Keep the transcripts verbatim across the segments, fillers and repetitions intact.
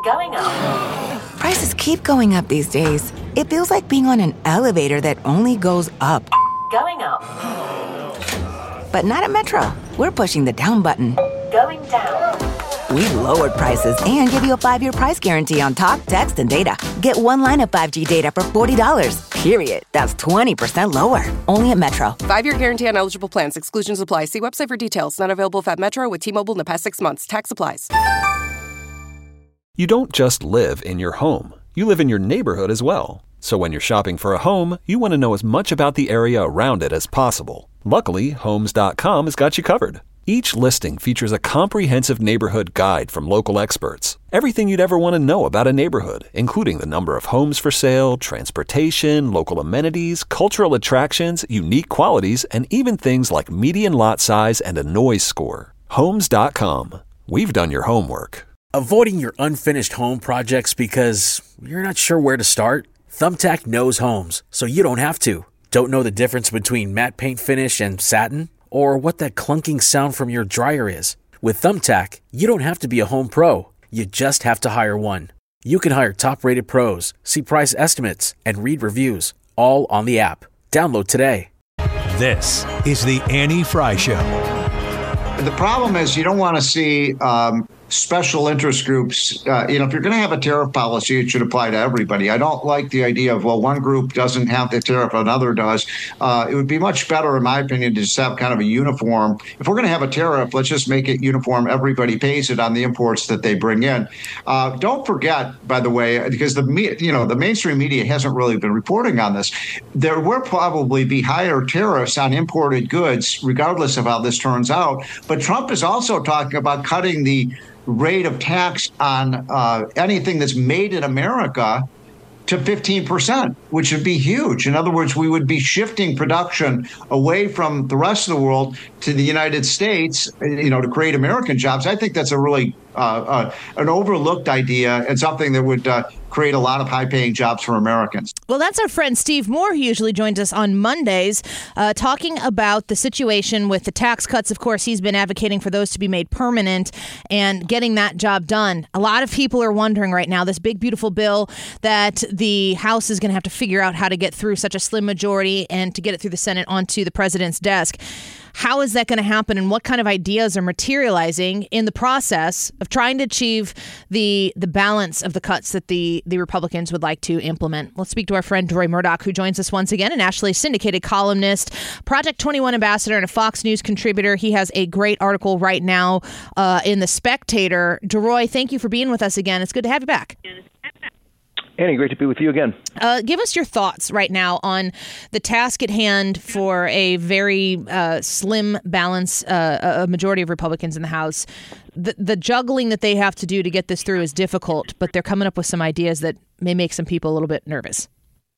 Going up. Prices keep going up these days. It feels like being on an elevator that only goes up. Going up. But not at Metro. We're pushing the down button. Going down. We've lowered prices and give you a five-year price guarantee on talk, text, and data. Get one line of five G data for forty dollars. Period. That's twenty percent lower. Only at Metro. Five-year guarantee on eligible plans. Exclusions apply. See website for details. Not available at Metro with T-Mobile in the past six months. Tax applies. You don't just live in your home. You live in your neighborhood as well. So when you're shopping for a home, you want to know as much about the area around it as possible. Luckily, Homes dot com has got you covered. Each listing features a comprehensive neighborhood guide from local experts. Everything you'd ever want to know about a neighborhood, including the number of homes for sale, transportation, local amenities, cultural attractions, unique qualities, and even things like median lot size and a noise score. Homes dot com. We've done your homework. Avoiding your unfinished home projects because you're not sure where to start? Thumbtack knows homes, so you don't have to. Don't know the difference between matte paint finish and satin? Or what that clunking sound from your dryer is? With Thumbtack, you don't have to be a home pro. You just have to hire one. You can hire top-rated pros, see price estimates, and read reviews, all on the app. Download today. This is the Annie Frey Show. The problem is you don't want to see um, special interest groups. Uh, you know, if you're going to have a tariff policy, it should apply to everybody. I don't like the idea of, well, one group doesn't have the tariff, another does. Uh, it would be much better, in my opinion, to just have kind of a uniform. If we're going to have a tariff, let's just make it uniform. Everybody pays it on the imports that they bring in. Uh, don't forget, by the way, because the me- you know the mainstream media hasn't really been reporting on this. There will probably be higher tariffs on imported goods, regardless of how this turns out. But Trump is also talking about cutting the rate of tax on uh, anything that's made in America to fifteen percent, which would be huge. In other words, we would be shifting production away from the rest of the world to the United States, you know, to create American jobs. I think that's a really uh, uh, an overlooked idea and something that would uh, create a lot of high-paying jobs for Americans. Well, that's our friend Steve Moore, who usually joins us on Mondays, uh, talking about the situation with the tax cuts. Of course, he's been advocating for those to be made permanent and getting that job done. A lot of people are wondering right now, this big, beautiful bill that the House is going to have to figure out how to get through such a slim majority and to get it through the Senate onto the president's desk. How is that going to happen, and what kind of ideas are materializing in the process of trying to achieve the the balance of the cuts that the, the Republicans would like to implement? Let's speak to our friend Roy Murdoch, who joins us once again, an nationally syndicated columnist, Project twenty-one ambassador, and a Fox News contributor. He has a great article right now uh, in The Spectator. DeRoy, thank you for being with us again. It's good to have you back. Annie, great to be with you again. Uh, give us your thoughts right now on the task at hand for a very uh, slim balance, uh, a majority of Republicans in the House. The, the juggling that they have to do to get this through is difficult, but they're coming up with some ideas that may make some people a little bit nervous.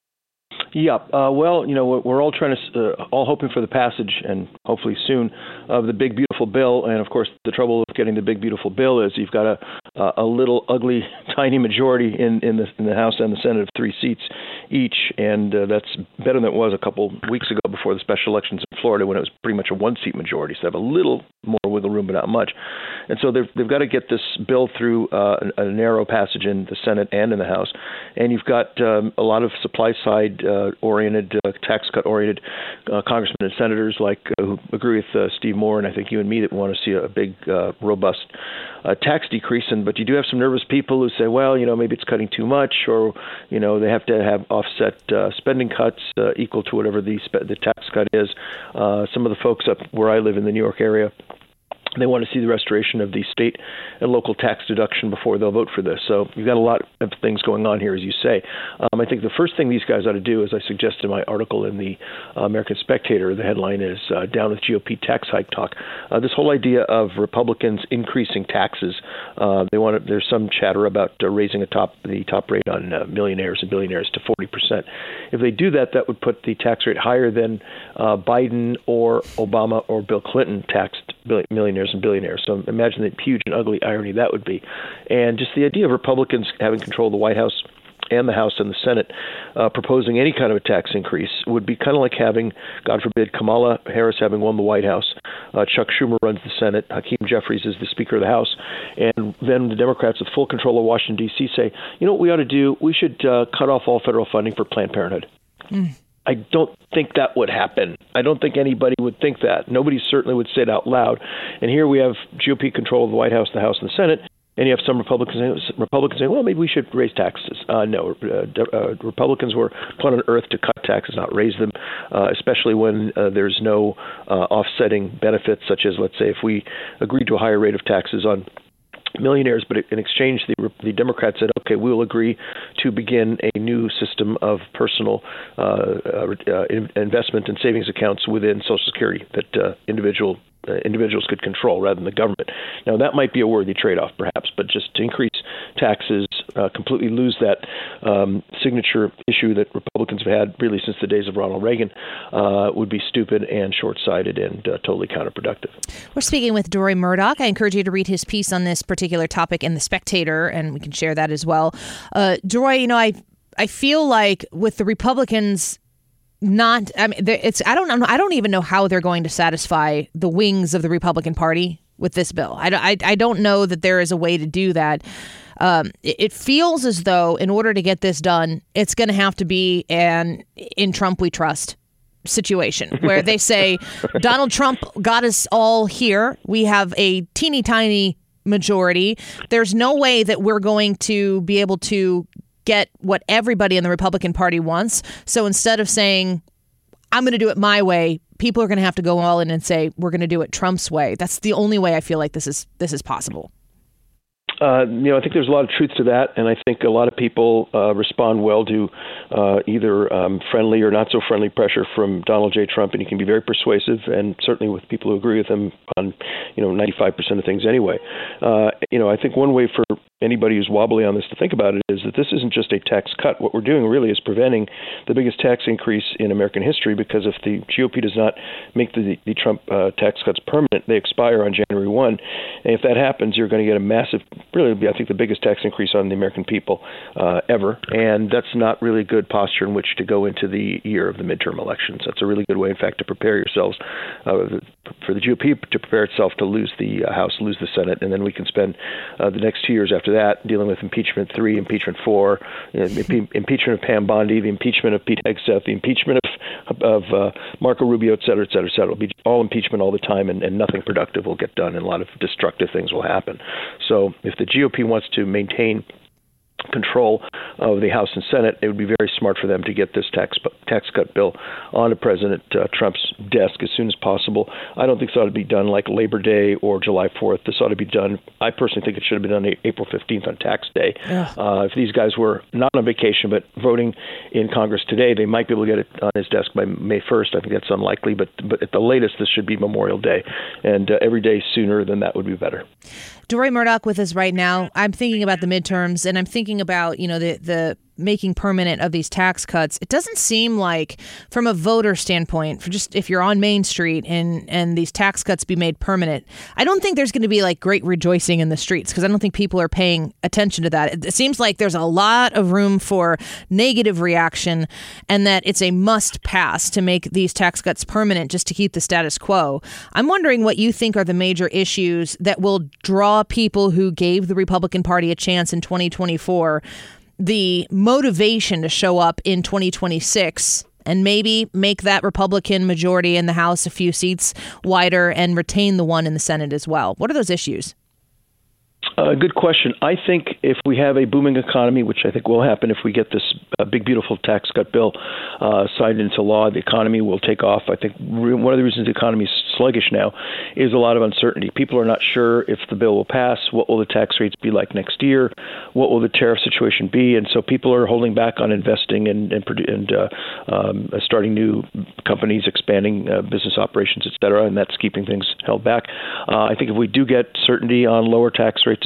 Yeah, uh, well, you know, we're all trying to, uh, all hoping for the passage, and hopefully soon, of the big, beautiful bill. And of course, the trouble with getting the big, beautiful bill is you've got a a little, ugly, tiny majority in, in the in the House and the Senate of three seats each, and uh, that's better than it was a couple weeks ago before the special elections in Florida, when it was pretty much a one-seat majority. So they have a little more wiggle room, but not much. And so they've they've got to get this bill through uh, a, a narrow passage in the Senate and in the House. And you've got um, a lot of supply side uh, oriented, uh, tax cut oriented uh, congressmen and senators like uh, who agree with uh, Steve Moore, and I think you and me, that want to see a big, uh, robust uh, tax decrease. And but you do have some nervous people who say, well, you know, maybe it's cutting too much, or you know, they have to have offset uh, spending cuts uh, equal to whatever the spe- the tax cut is. Uh, some of the folks up where I live in the New York area, they want to see the restoration of the state and local tax deduction before they'll vote for this. So you've got a lot of things going on here, as you say. Um, I think the first thing these guys ought to do, as I suggested in my article in the uh, American Spectator, the headline is uh, Down with G O P Tax Hike Talk. Uh, this whole idea of Republicans increasing taxes, uh, they want to, there's some chatter about uh, raising a top the top rate on uh, millionaires and billionaires to forty percent. If they do that, that would put the tax rate higher than uh, Biden or Obama or Bill Clinton taxed millionaires and billionaires. So imagine the huge and ugly irony that would be. And just the idea of Republicans having control of the White House and the House and the Senate uh, proposing any kind of a tax increase would be kind of like having, God forbid, Kamala Harris having won the White House, uh, Chuck Schumer runs the Senate, Hakeem Jeffries is the Speaker of the House, and then the Democrats with full control of Washington, D C say, you know what we ought to do? We should uh, cut off all federal funding for Planned Parenthood. Mm. I don't think that would happen. I don't think anybody would think that. Nobody certainly would say it out loud. And here we have G O P control of the White House, the House, and the Senate. And you have some Republicans, Republicans saying, well, maybe we should raise taxes. Uh, no, uh, uh, Republicans were put on earth to cut taxes, not raise them, uh, especially when uh, there's no uh, offsetting benefits, such as, let's say, if we agreed to a higher rate of taxes on millionaires, but in exchange, the, the Democrats said, okay, we will agree to begin a new system of personal uh, uh, investment and savings accounts within Social Security that uh, individual Uh, individuals could control rather than the government. Now, that might be a worthy trade-off, perhaps, but just to increase taxes, uh, completely lose that um, signature issue that Republicans have had really since the days of Ronald Reagan uh, would be stupid and short-sighted and uh, totally counterproductive. We're speaking with Dory Murdoch. I encourage you to read his piece on this particular topic in The Spectator, and we can share that as well. Uh, Dory, you know, I I feel like with the Republicans Not, I mean, it's. I don't know. I don't even know how they're going to satisfy the wings of the Republican Party with this bill. I, I, I don't know that there is a way to do that. Um, it, it feels as though in order to get this done, it's going to have to be an "in Trump we trust" situation where they say Donald Trump got us all here. We have a teeny tiny majority. There's no way that we're going to be able to get what everybody in the Republican Party wants. So instead of saying, I'm going to do it my way, people are going to have to go all in and say, we're going to do it Trump's way. That's the only way I feel like this is this is possible. Uh, you know, I think there's a lot of truth to that, and I think a lot of people uh, respond well to uh, either um, friendly or not so friendly pressure from Donald J. Trump, and he can be very persuasive, and certainly with people who agree with him on, you know, ninety-five percent of things anyway. Uh, you know, I think one way for anybody who's wobbly on this to think about it is that this isn't just a tax cut. What we're doing really is preventing the biggest tax increase in American history, because if the G O P does not make the, the Trump uh, tax cuts permanent, they expire on January first. And if that happens, you're going to get a massive, really, I think, the biggest tax increase on the American people uh, ever. And that's not really good posture in which to go into the year of the midterm elections. That's a really good way, in fact, to prepare yourselves uh, for the G O P to prepare itself to lose the uh, House, lose the Senate, and then we can spend uh, the next two years after that dealing with impeachment three, impeachment four, you know, impe- impeachment of Pam Bondi, the impeachment of Pete Hegseth, the impeachment of, of uh, Marco Rubio, et cetera, et cetera, et cetera. It'll be all impeachment all the time, and, and nothing productive will get done, and a lot of destructive things will happen. So if the G O P wants to maintain control of the House and Senate, it would be very smart for them to get this tax tax cut bill onto President uh, Trump's desk as soon as possible. I don't think this ought to be done like Labor Day or July fourth. This ought to be done, I personally think it should have been done April fifteenth on tax day. Yeah. Uh, if these guys were not on vacation but voting in Congress today, they might be able to get it on his desk by May first. I think that's unlikely, but but at the latest, this should be Memorial Day. And uh, every day sooner than that would be better. Dory Murdoch with us right now. I'm thinking about the midterms, and I'm thinking about, you know, the the making permanent of these tax cuts. It doesn't seem like, from a voter standpoint, for just if you're on Main Street and and these tax cuts be made permanent, I don't think there's going to be like great rejoicing in the streets, because I don't think people are paying attention to that. It, it seems like there's a lot of room for negative reaction, and that it's a must pass to make these tax cuts permanent just to keep the status quo. I'm wondering what you think are the major issues that will draw people who gave the Republican Party a chance in twenty twenty-four the motivation to show up in twenty twenty-six and maybe make that Republican majority in the House a few seats wider and retain the one in the Senate as well. What are those issues? Uh, good question. I think if we have a booming economy, which I think will happen if we get this uh, big, beautiful tax cut bill uh, signed into law, the economy will take off. I think re- one of the reasons the economy is sluggish now is a lot of uncertainty. People are not sure if the bill will pass. What will the tax rates be like next year? What will the tariff situation be? And so people are holding back on investing and, and, and uh, um, starting new companies, expanding uh, business operations, et cetera, and that's keeping things held back. Uh, I think if we do get certainty on lower tax rates,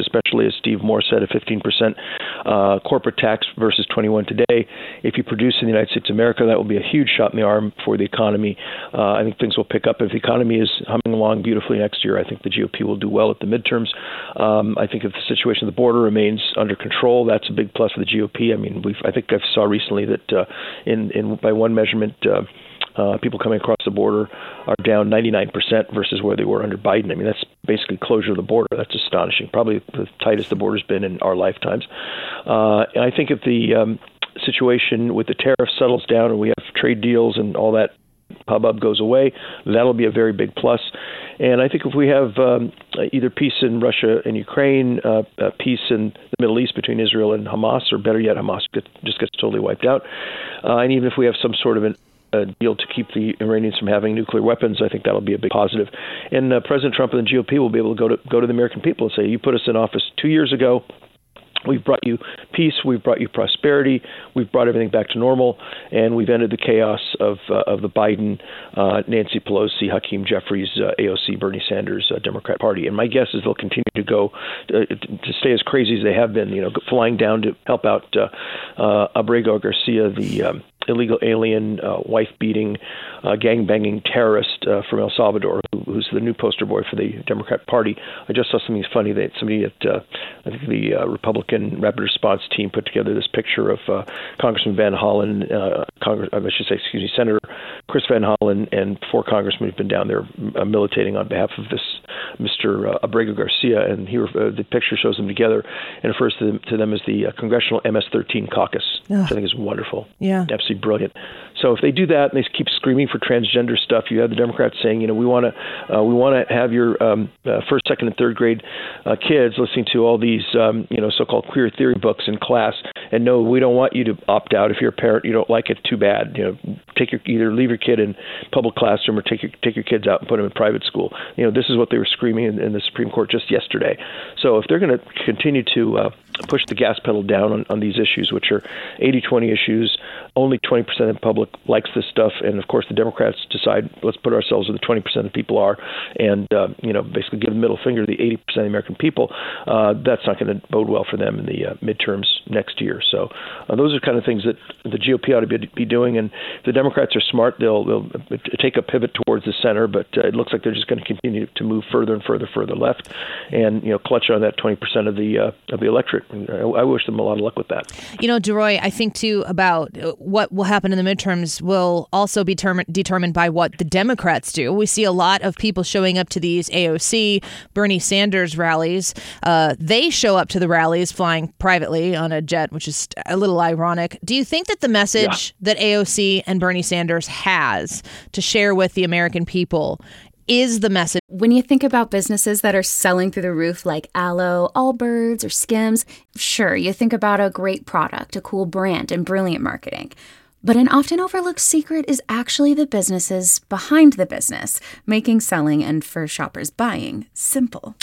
especially as Steve Moore said, a fifteen percent uh, corporate tax versus twenty-one today. If you produce in the United States of America, that will be a huge shot in the arm for the economy. Uh, I think things will pick up. If the economy is humming along beautifully next year, I think the G O P will do well at the midterms. Um, I think if the situation at the border remains under control, that's a big plus for the G O P. I mean, we've, I think I saw recently that uh, in, in by one measurement, uh, Uh, people coming across the border are down ninety-nine percent versus where they were under Biden. I mean, that's basically closure of the border. That's astonishing. Probably the tightest the border's been in our lifetimes. Uh, and I think if the um, situation with the tariffs settles down and we have trade deals and all that hubbub goes away, that'll be a very big plus. And I think if we have um, either peace in Russia and Ukraine, uh, uh, peace in the Middle East between Israel and Hamas, or better yet, Hamas get, just gets totally wiped out, uh, and even if we have some sort of an a deal to keep the Iranians from having nuclear weapons, I think that'll be a big positive. And uh, President Trump and the G O P will be able to go to go to the American people and say, you put us in office two years ago. We've brought you peace. We've brought you prosperity. We've brought everything back to normal, and we've ended the chaos of uh, of the Biden, uh, Nancy Pelosi, Hakeem Jeffries, uh, A O C, Bernie Sanders, uh, Democrat Party. And my guess is they'll continue to go uh, to stay as crazy as they have been. You know, flying down to help out uh, uh, Abrego Garcia, the um, illegal alien, uh, wife-beating, uh, gang-banging terrorist uh, from El Salvador, who, who's the new poster boy for the Democrat Party. I just saw something funny that somebody at uh, I think the uh, Republican Rapid Response team put together this picture of uh, Congressman Van Hollen, uh, Congress, I should say, excuse me, Senator Chris Van Hollen, and four congressmen who've been down there uh, militating on behalf of this Mister Uh, Abrego Garcia, and here uh, the picture shows them together and refers to them, to them as the uh, Congressional M S thirteen Caucus, Ugh. which I think is wonderful. Yeah. Absolutely brilliant. So if they do that and they keep screaming for transgender stuff, you have the Democrats saying, you know, we want to uh, we want to have your um, uh, first, second, and third grade uh, kids listening to all these, um, you know, so-called queer theory books in class, and no, we don't want you to opt out. If you're a parent, you don't like it, too bad. You know, take your either leave your kid in public classroom or take your take your kids out and put them in private school. You know, this is what they were screaming in, in the Supreme Court just yesterday. So if they're going to continue to uh, push the gas pedal down on, on these issues, which are eighty twenty issues, only twenty percent of the public likes this stuff, and of course the Democrats decide, let's put ourselves where the twenty percent of the people are, and uh, you know, basically give the middle finger to the eighty percent of the American people. Uh, that's not going to bode well for them in the uh, midterms next year. So uh, those are kind of things that the G O P ought to be, be doing, and if the Democrats are smart, they'll, they'll take a pivot towards the center, but uh, it looks like they're just going to continue to move further and further, further left, and you know, clutch on that twenty percent of the uh, of the electorate. I, I wish them a lot of luck with that. You know, DeRoy, I think too about what will happen in the midterms will also be term- determined by what the Democrats do. We see a lot of people showing up to these A O C, Bernie Sanders rallies. Uh, they show up to the rallies flying privately on a jet, which is a little ironic. Do you think that the message yeah. that A O C and Bernie Sanders has to share with the American people is the message? When you think about businesses that are selling through the roof like Aloe, Allbirds, or Skims, sure, you think about a great product, a cool brand, and brilliant marketing. But an often overlooked secret is actually the businesses behind the business, making selling and for shoppers buying simple.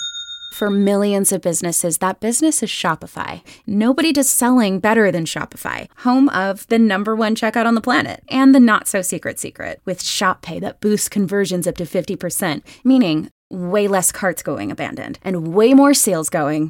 For millions of businesses, that business is Shopify. Nobody does selling better than Shopify, home of the number one checkout on the planet and the not-so-secret secret with Shop Pay that boosts conversions up to fifty percent, meaning way less carts going abandoned and way more sales going.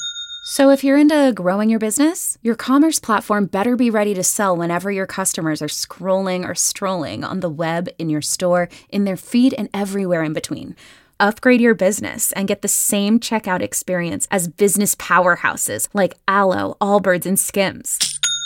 So if you're into growing your business, your commerce platform better be ready to sell whenever your customers are scrolling or strolling on the web, in your store, in their feed, and everywhere in between. Upgrade your business and get the same checkout experience as business powerhouses like Aloe, Allbirds, and Skims.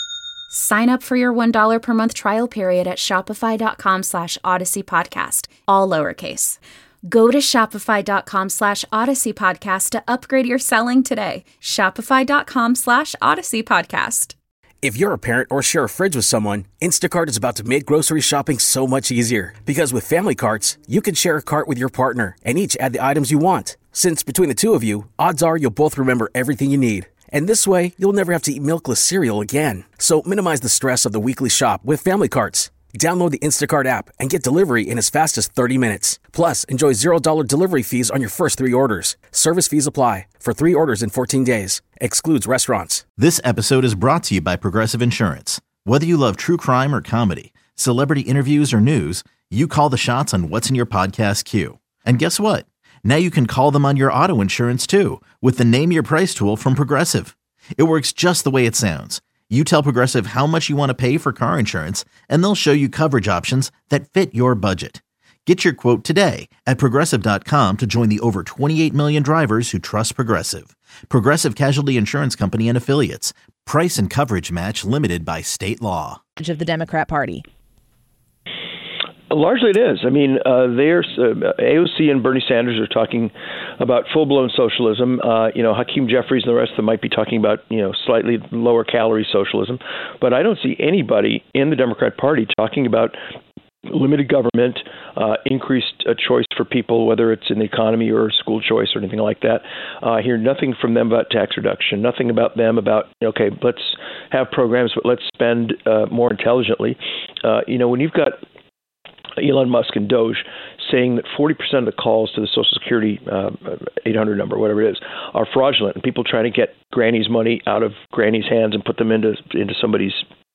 Sign up for your one dollar per month trial period at shopify.com slash Odyssey Podcast, all lowercase. Go to shopify.com slash Odyssey Podcast to upgrade your selling today. Shopify.com slash Odyssey Podcast. If you're a parent or share a fridge with someone, Instacart is about to make grocery shopping so much easier. Because with Family Carts, you can share a cart with your partner and each add the items you want. Since between the two of you, odds are you'll both remember everything you need. And this way, you'll never have to eat milkless cereal again. So minimize the stress of the weekly shop with Family Carts. Download the Instacart app and get delivery in as fast as thirty minutes. Plus, enjoy zero dollars delivery fees on your first three orders. Service fees apply. For three orders in fourteen days. Excludes restaurants. This episode is brought to you by Progressive Insurance. Whether you love true crime or comedy, celebrity interviews or news, you call the shots on what's in your podcast queue. And guess what? Now you can call them on your auto insurance too with the Name Your Price tool from Progressive. It works just the way it sounds. You tell Progressive how much you want to pay for car insurance, and they'll show you coverage options that fit your budget. Get your quote today at Progressive dot com to join the over twenty-eight million drivers who trust Progressive. Progressive Casualty Insurance Company and Affiliates. Price and coverage match limited by state law. Of the Democrat Party. Largely it is. I mean, uh, there's uh, A O C and Bernie Sanders are talking about full-blown socialism. Uh, you know, Hakeem Jeffries and the rest of them might be talking about, you know, slightly lower-calorie socialism. But I don't see anybody in the Democrat Party talking about limited government, uh, increased uh, choice for people, whether it's in the economy or school choice or anything like that. Uh, I hear nothing from them about tax reduction, nothing about them about, okay, let's have programs, but let's spend uh, more intelligently. Uh, you know, when you've got Elon Musk and Doge saying that forty percent of the calls to the Social Security uh, eight hundred number, whatever it is, are fraudulent, and people trying to get Granny's money out of Granny's hands and put them into into somebody's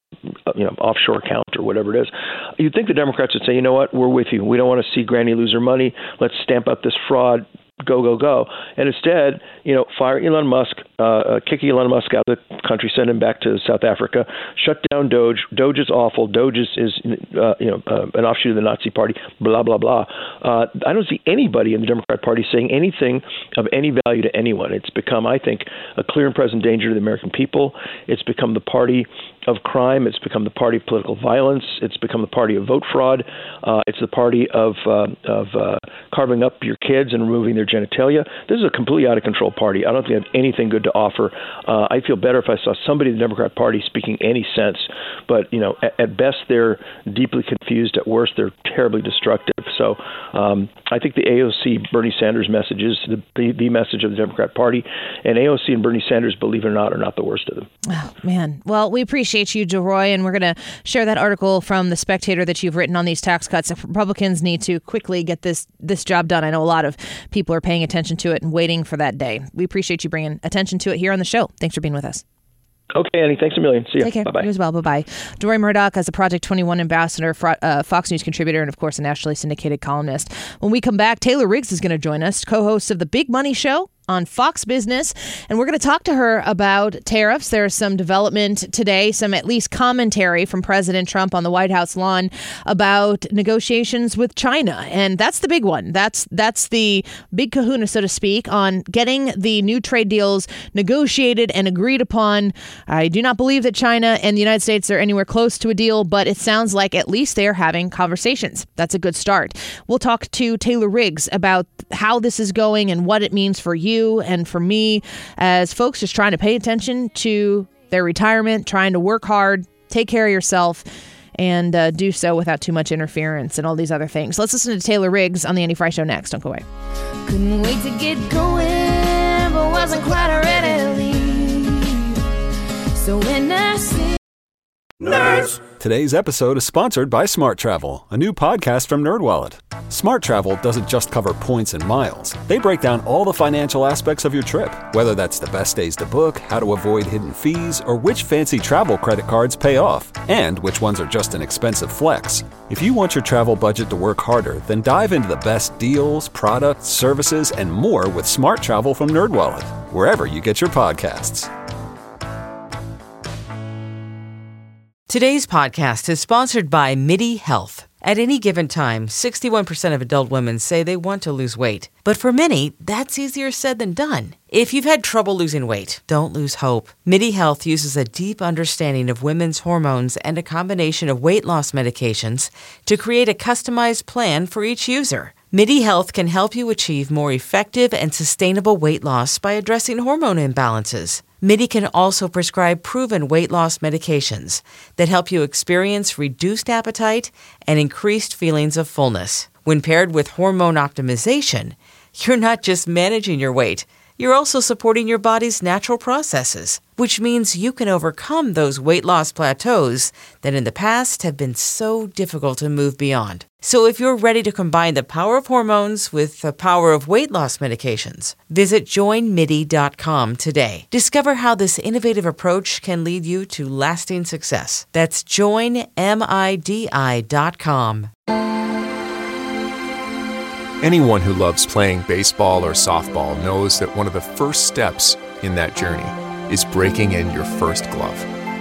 you know offshore account or whatever it is. You'd think the Democrats would say, you know what, we're with you. We don't want to see Granny lose her money. Let's stamp out this fraud. Go, go, go. And instead, you know, fire Elon Musk, uh, uh, kick Elon Musk out of the country, send him back to South Africa, shut down Doge. Doge is awful. Doge is, is uh, you know, uh, an offshoot of the Nazi Party, blah, blah, blah. Uh, I don't see anybody in the Democrat Party saying anything of any value to anyone. It's become, I think, a clear and present danger to the American people. It's become the party of crime. It's become the party of political violence. It's become the party of vote fraud. Uh, it's the party of uh, of uh, carving up your kids and removing their genitalia. This is a completely out of control party. I don't think they have anything good to offer. Uh, I'd feel better if I saw somebody in the Democrat Party speaking any sense. But, you know, at, at best, they're deeply confused. At worst, they're terribly destructive. So um, I think the A O C Bernie Sanders message is the, the, the message of the Democrat Party. And A O C and Bernie Sanders, believe it or not, are not the worst of them. Oh, man. Well, we appreciate you, DeRoy, and we're going to share that article from The Spectator that you've written on these tax cuts. If Republicans need to quickly get this this job done. I know a lot of people are paying attention to it and waiting for that day. We appreciate you bringing attention to it here on the show. Thanks for being with us. Okay, Annie. Thanks a million. See you. Take care. Bye-bye. You as well. Bye-bye. DeRoy Murdock as a Project twenty-one ambassador, uh, Fox News contributor, and, of course, a nationally syndicated columnist. When we come back, Taylor Riggs is going to join us, co-host of The Big Money Show on Fox Business, and we're going to talk to her about tariffs. There's some development today, some at least commentary from President Trump on the White House lawn about negotiations with China, and that's the big one. That's that's the big kahuna, so to speak, on getting the new trade deals negotiated and agreed upon. I do not believe that China and the United States are anywhere close to a deal, but it sounds like at least they're having conversations. That's a good start. We'll talk to Taylor Riggs about how this is going and what it means for you and for me as folks just trying to pay attention to their retirement, trying to work hard, take care of yourself, and uh, do so without too much interference and all these other things. Let's listen to Taylor Riggs on the Annie Fry Show next. Don't go away. Couldn't wait to get going, but wasn't quite ready to leave. So when I see Nerds. Today's episode is sponsored by Smart Travel, a new podcast from NerdWallet. Smart Travel doesn't just cover points and miles. They break down all the financial aspects of your trip, whether that's the best days to book, how to avoid hidden fees, or which fancy travel credit cards pay off, and which ones are just an expensive flex. If you want your travel budget to work harder, then dive into the best deals, products, services, and more with Smart Travel from NerdWallet, wherever you get your podcasts. Today's podcast is sponsored by MIDI Health. At any given time, sixty-one percent of adult women say they want to lose weight. But for many, that's easier said than done. If you've had trouble losing weight, don't lose hope. MIDI Health uses a deep understanding of women's hormones and a combination of weight loss medications to create a customized plan for each user. MIDI Health can help you achieve more effective and sustainable weight loss by addressing hormone imbalances. MIDI can also prescribe proven weight loss medications that help you experience reduced appetite and increased feelings of fullness. When paired with hormone optimization, you're not just managing your weight, you're also supporting your body's natural processes, which means you can overcome those weight loss plateaus that in the past have been so difficult to move beyond. So if you're ready to combine the power of hormones with the power of weight loss medications, visit join midi dot com today. Discover how this innovative approach can lead you to lasting success. That's join midi dot com. Anyone who loves playing baseball or softball knows that one of the first steps in that journey is breaking in your first glove.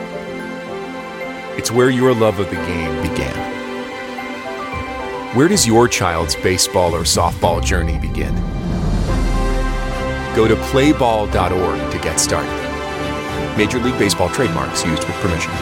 It's where your love of the game began. Where does your child's baseball or softball journey begin? Go to play ball dot org to get started. Major League Baseball trademarks used with permission.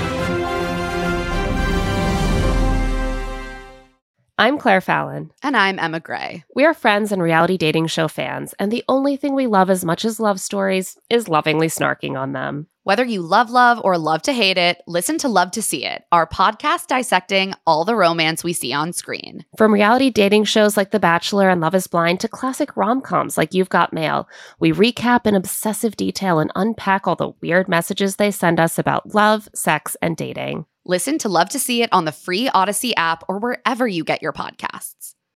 I'm Claire Fallon. And I'm Emma Gray. We are friends and reality dating show fans, and the only thing we love as much as love stories is lovingly snarking on them. Whether you love love or love to hate it, listen to Love to See It, our podcast dissecting all the romance we see on screen. From reality dating shows like The Bachelor and Love is Blind to classic rom-coms like You've Got Mail, we recap in obsessive detail and unpack all the weird messages they send us about love, sex, and dating. Listen to Love to See It on the free Odyssey app or wherever you get your podcasts.